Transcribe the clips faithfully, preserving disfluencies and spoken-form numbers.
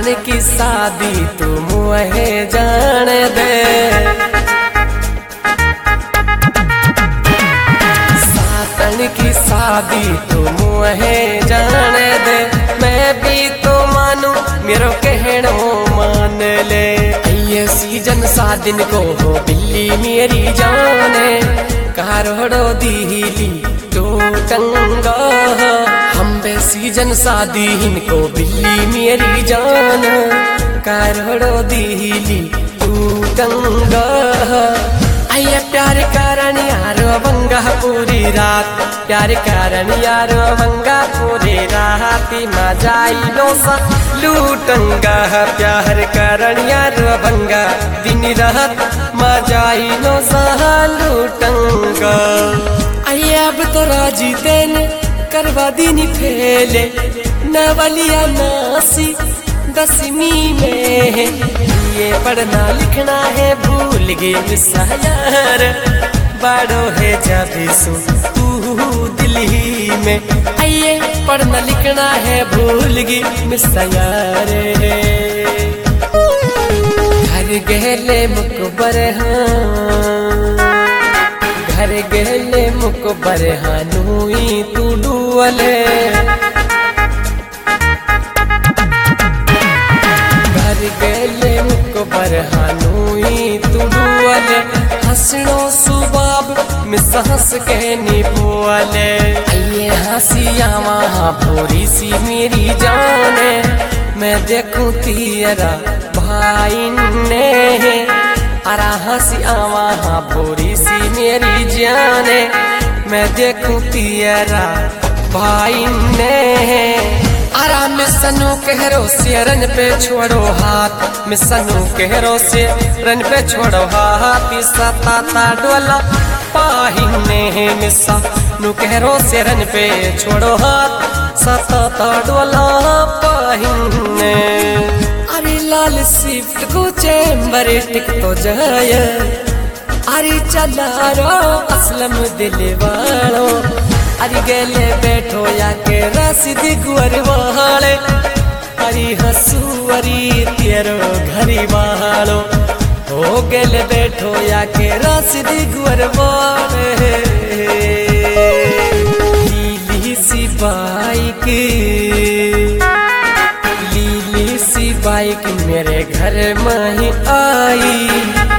सातन की शादी तू मुहे जान दे, सातन की शादी तू मुहे जान दे। मैं भी तो मानू मेरो कहनो मान ले, ये सीजन शादिन को हो बिल्ली मेरी जाने, कारोड़ो दीली टूटंगा हम बे सीजन शादी इनको बिल्ली मेरी जान, कारोड़ो दीली टूटंगा। आइए प्यार कारण यारो बंगा पूरी रात, प्यार कारण यारो बंगा पूरी रात, मजाई लो सा लूटंगा, प्यार कारण यारो बंगा दिन रात, मजाई लो सा लूटंगा। आइए अब तो राजी तेने करवा दीनी फेले, नवलिया नासी दसवीं में, ये पढ़ना लिखना है भूल गए मिसा यार, बड़ो है जब सो तू दिल्ली में। आइए पढ़ना लिखना है भूल गए मिसा यार, घर गहले मुकबर हाँ, घर गहले मुकबर हाँ नूई तू डुअले, गले मुकबर हानुई तुडुअले, हंसनो सुबाब मिस हंस के निपुअले। ये हंसिया वहाँ भोरी सी मेरी जाने, मैं देखूं तेरा भाई ने, अरा हंसिया वहाँ भोरी सी मेरी जाने, मैं देखूं तेरा भाई ने। आरा मिसनु कहरो से रन पे छोड़ो हाथ, मिसनु कहरो से रन पे छोड़ो हाथ, सता ता डोला पाहिने मिसा नु कहरो से रन पे छोड़ो हाथ, सता ता डोला पाहिने। अरे लाल स्विफ्ट को चैम्बर टिक तो जाय, अरे चला रो असलम दिल वालो, अरे गले बैठो या के रसीदी गुअर वाले, अरे हंसू अरे तेरो घरी वालो, हो गले बैठो या के रसीदी गुअर वाले। लीली सी बाइक, लीली सी बाइक मेरे घर में ही आई,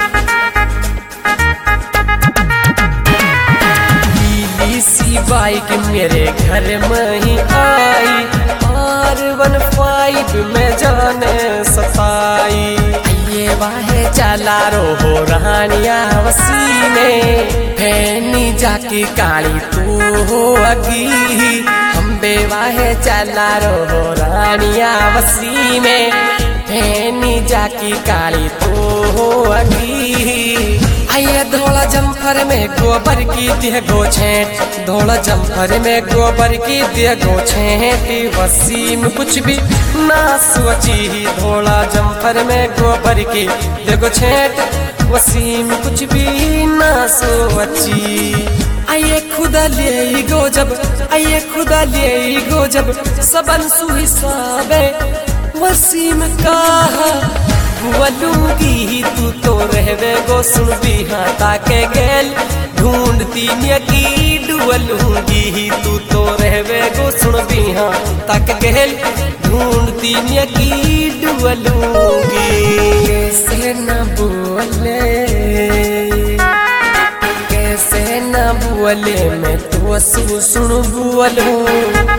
बाइक मेरे घर में ही आई, आर वन फाइव में जाने सताई। ये वाहे चला रो हो रानिया वसीने, फैनी जाकी काली तू हो अगी, हम बेवाहे चला रो हो रानिया वसीने, फैनी जाकी काली तू हो अगी। आइए धोला जम्फर में गोबर की दिया गो छेंट, धोला जम्फर में गोबर की दिया गो छेंट, वसीम कुछ भी ना सोची, धोला जम्फर में गोबर की दिया गो छेंट, वसीम कुछ भी ना सोची। आइए खुदा ले गो जब, आइए खुदा ले गो जब, सबन सु हिसाबे वसीम का बुअलूंगी तू तो रहवे गो सुन बिहाता के गेल, ढूंढती की डुअलूंगी तू तो रहवे गो सुन बिहाता के गेल, ढूंढती की डुअलूंगी। कैसे न बोले, कैसे न बोले मैं तो सु सुन बुअलूं,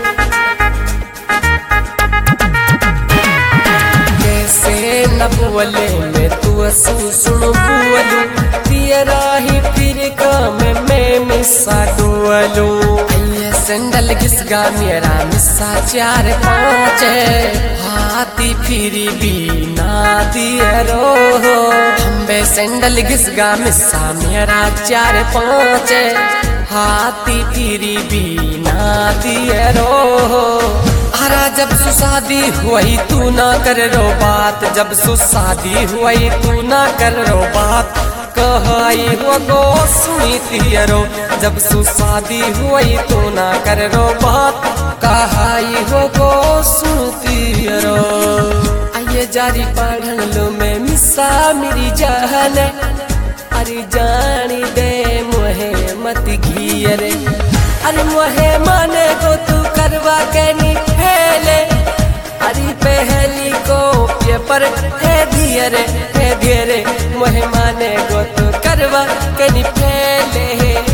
न बोले मैं तू असू सुन बुअलू, तेरा ही फिर काम मैं मिसा डुअलू। ये सैंडल घिसगा मेरा मिसा चार पाँच, हाथी फिर भी ना दिया रो, हम बे सैंडल घिसगा मिसा मेरा चार पाँच, हाथी फिर भी ना दिया रो। हरा जब सुशादी हुई तू ना कर रो बात, जब सुशादी हुई तू ना कर रो बात, कहाई हो गो सुनी तियरो, जब सुशादी हुई तू ना कर रो बात, कहाई हो गो सुनी तियरो। जारी पढ़न लो में मिसा मेरी जान अरे जानी दे मोहे मत घियरे अरे मोहे माने को तू करवा के नी फेले अरे पहली को पेपर है धीरे है धीरे मोहे माने को तू करवा के नी फेले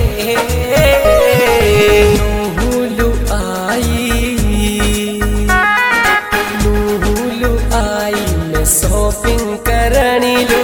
नूलू आई नूलू आई मैं शॉपिंग करनी लू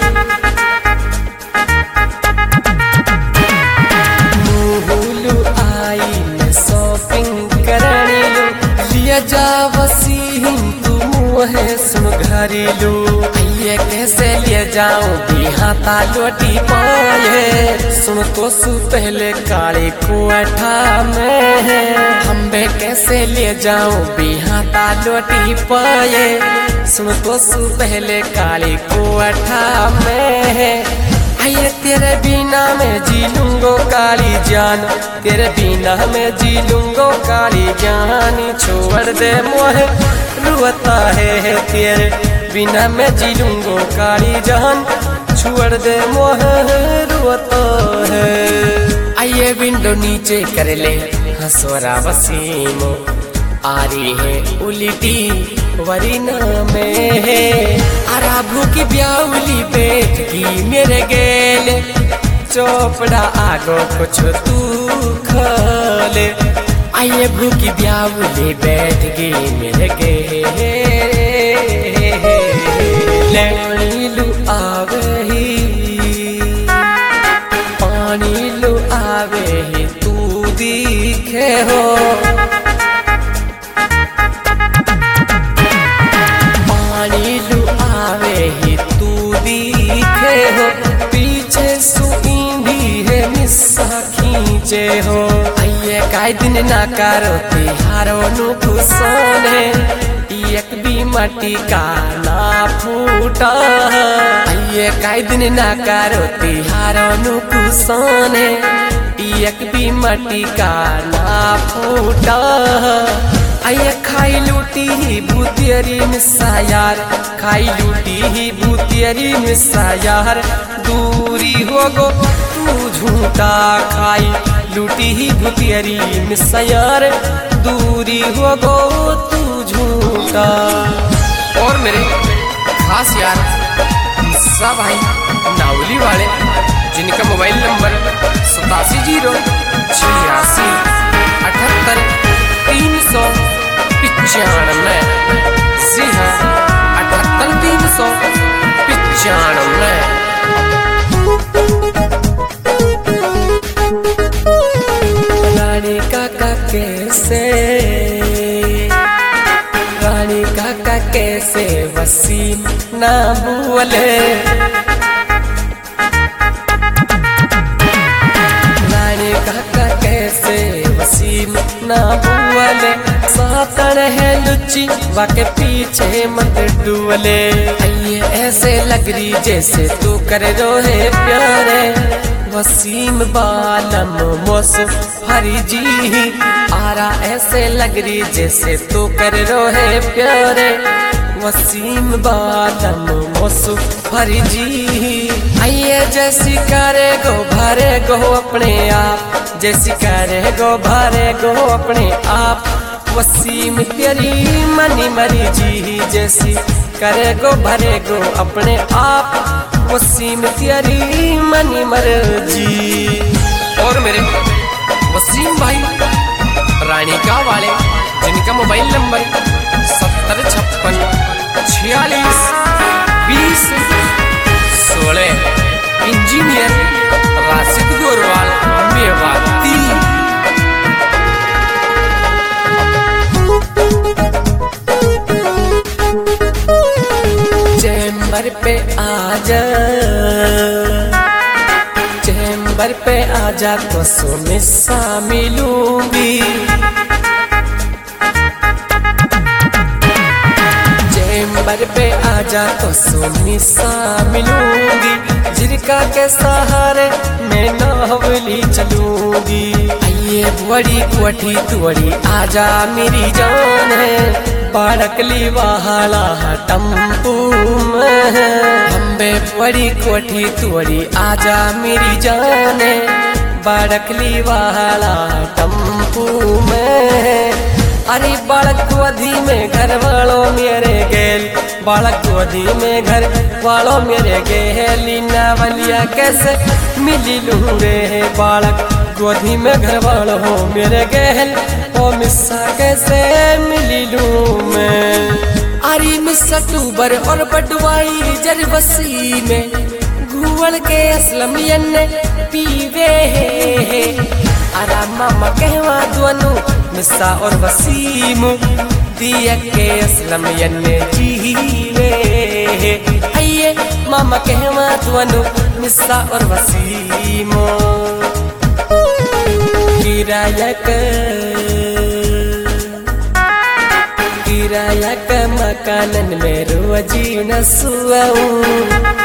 नूलू आई मैं शॉपिंग करनी लू लिया जा वसीम तू मुहे सुन घरेलू ये कैसे ले जाऊं बिहाता लोटी पाए सुन तो सु पहले काले कुआठा में हम बे कैसे ले जाऊं बिहाता लोटी पाए सुन तो सु पहले काले कुआठा में आये तेरे बिना मैं जी लूंगो काली जान तेरे बिना मैं जी लूंगो काली जान छोड़ दे मोहे रुआता है तेरे बिना मैं जी लूंगो काली जान छोड़ दे मोहे रुआता है आइए विंडो नीचे कर ले हंसोरा वसीमो आ रही है उल्टी वरीना में आरा भूखी ब्याउली बैठ की मेरे गेले चोपड़ा आगो कुछ तू खाले आइए भूखी ब्याउली बैठ गई मेरे गेले पानी लू आवे ही पानी लू आवे ही तू दिखे हो पानी लू आवे ही तू दिखे हो पीछे सुईंदी है मिस्सा खींचे हो आइए काई दिन ना करो तिहारो नु खुशाने एक भी मटी का ना फूटा आइए काई दिन ना करो तिहारो नु खुशाने एक भी मटी का ना फूटा आइए खाई लूटी ही भूतियरी मिस्सा यार खाई लूटी ही भूतियरी मिस्सा यार दूरी हो गो तू झूठा खाई लूटी ही भूतियरी मिस्सा यार दूरी हो गो तू झूठा और मेरे खास यार मिस्सा भाई नावली वाले जिनका मोबाइल नंबर सतासी जीरो छियासी अठहत्तर तीन सौ पिचानवे जी हाँ अठहत्तर तीन सौ पिचानवे रानी काका कैसे रानी काका कैसे वसीम ना बोले रानी काका कैसे वसीम ना बोले सातन है लुच्ची वाके पीछे मत डुअले आइए ऐसे लग रही जैसे तू कर रोहे प्यारे वसीम बालम मोसु हरी जी आरा ऐसे लग रही जैसे तू कर रोहे प्यारे वसीम बालम मोसु हरी जी आइए जैसी करे गो भरे गो अपने आप जैसी करे गो भरे गो अपने आप वसीम तेरी मनी मरी जी जैसी करे गो भरे गो अपने आप वसीम तेरी मनी मर्जी और मेरे वसीम भाई रानिका वाले जिनका मोबाइल नंबर सत्तर छप्पन छियालीस बीस सोलह इंजीनियर राशिद गोरवाल मेवाती चैम्बर पे आजा चैम्बर पे आजा तो सो मिस्सा मिलूंगी चैम्बर पे आजा तो सो मिस्सा मिलूंगी जिरका के सहारे मैं नावली चलूंगी ये बड़ी कोठी तुअड़ी आजा मेरी जान है बाड़कली वाला टम्पू में अम्बे बड़ी कोठी तुअड़ी आजा मेरी जान है बाड़कली वाला टम्पू में। अरे बालक गोदी में घर वालों मेरे गेल बालक गोदी में घर वालों मेरे गेल नावलिया कैसे मिली लूँ रे बालक गोदी में घर वालों मेरे गेल ओ मिस्सा कैसे मिली लूँ मैं। अरे मिस्सा टूबर और बडवाई जरबसी में घुवल के असलमियन पीवे अरा मामा कहवा दोनों मिस्सा और वसीम दिया के असलमियन जीवे आइए मामा कहवा दोनों मिस्सा और वसीम। किराया का किराया का मकानन में रोजी न सुआऊं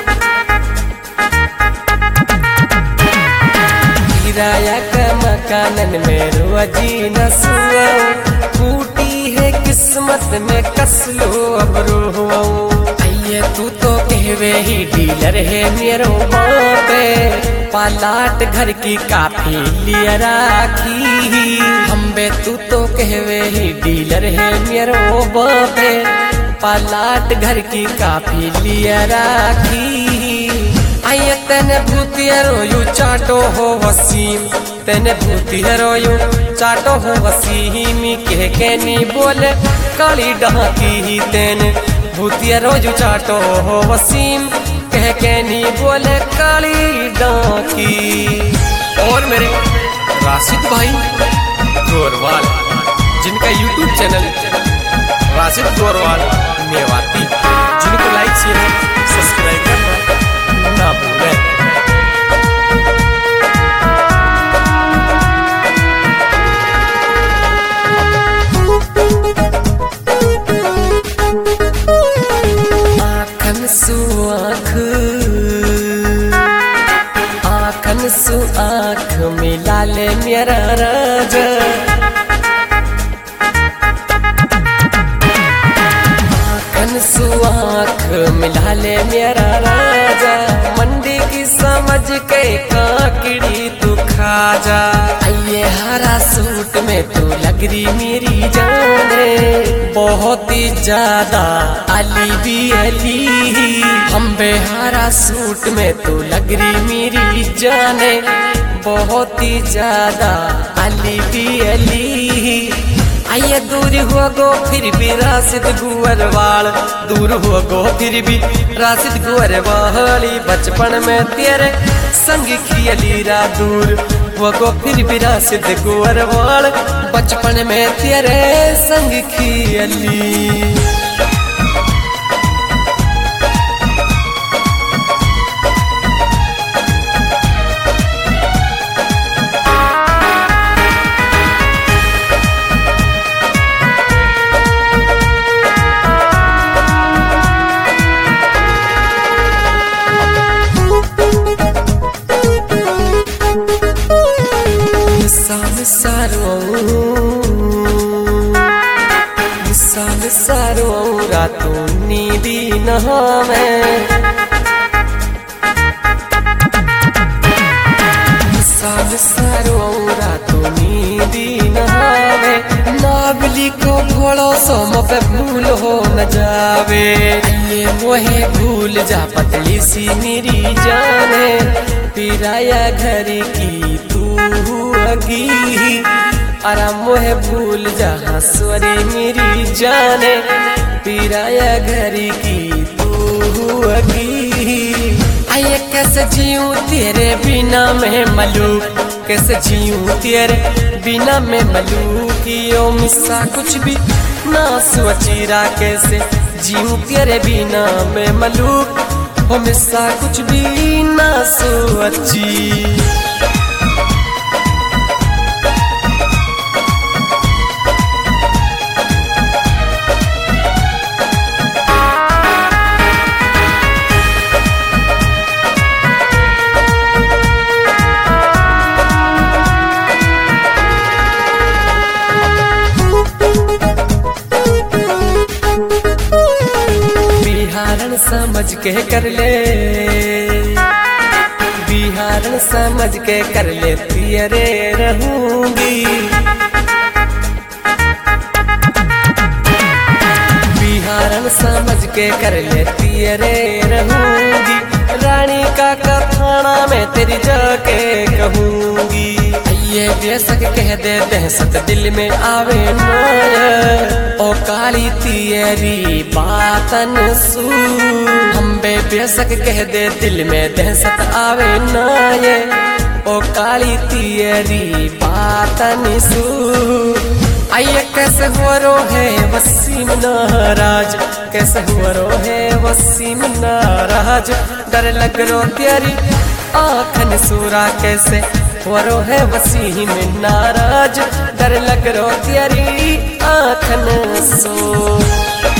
किराया का मकानन में रोजी न सुआऊं फूटी है किस्मत में कसलो अब रोऊं। आइए तू तो कहवे ही डीलर है मेरो बापे पालाट घर की काफी लिया राखी अम्बे तू तो कहवे ही डीलर है मेरो बापे पालाट घर की काफी लिया राखी। आइए तेने भूतिया रोयू चाटो हो वसीम तेने भूतिया रोयू चाटो हो वसीम कह के नी बोले काली डाकी तेने भूतिया रोयू चाटो हो वसीम कह के नी बोले काली डाकी। और मेरे राशिद भाई गोरवाल जिनका यूट्यूब चैनल राशिद गोरवाल मेवाती जिनको लाइक शेयर सब्सक्राइब करना ना भूलें। आखन सु आँख आखन सु आँख मिला ले मेरा राजा आखन सु आँख मिला ले मेरा राजा मंडी की समझ के काकड़ी तू खा जा। आइए हरा सूट में तू लग रही मेरी जाने बहुत ही ज्यादा अली भी अली हम बेहारा सूट में तू लग रही मेरी जाने बहुत ही ज्यादा अली भी अली। आइए दूर हो गो फिर भी राशिद गुअरवाल दूर हो गो फिर भी राशिद गुअरवाली बचपन में तेरे संग खियली रा दूर हो गो फिर भी राशिद गुअरवाल बचपन में तेरे संग खियली। मिसाल सारो मिसाल सारो रातों नींदी नहावे मिसाल सारो रातों नींदी नहावे नावली को घोड़ो सोम पे भूल हो न जावे ये मोहे भूल जा पतली सी मेरी जाने पिराया घर की तू अगी अरा मोहे भूल जा हंसवरी मेरी जाने पिराया घर की तू अगी। आइए कैसे जीऊं तेरे बिना मैं मलूक कैसे जीऊं तेरे बिना मैं मलूक यो मिस्सा कुछ भी ना सोचीरा कैसे जीऊं तेरे बिना मैं मलूक ओ मिस्सा कुछ भी ना सोची। बिहारन समझ के कर ले, बिहारन समझ के कर ले तियरे रहूंगी, बिहारन समझ के कर ले तियरे रहूंगी, रानी का कथाना में तेरी जाके कहूंगी। ये बेसक कह दे दहशत दिल में आवे ना, ओ काली तियरी बातन सू, हम बे बेसक कह दे दिल में दहशत आवे ना, ये ओ काली तियरी बातन सू। आइए कैसे हुआ रो है वसीम नाराज, कैसे हुआ रो है वसीम नाराज, डर लग रो तेरी आँखन सूरा, कैसे हुआ रो है वसीम नाराज, डर लग रो तेरी आँखन सो।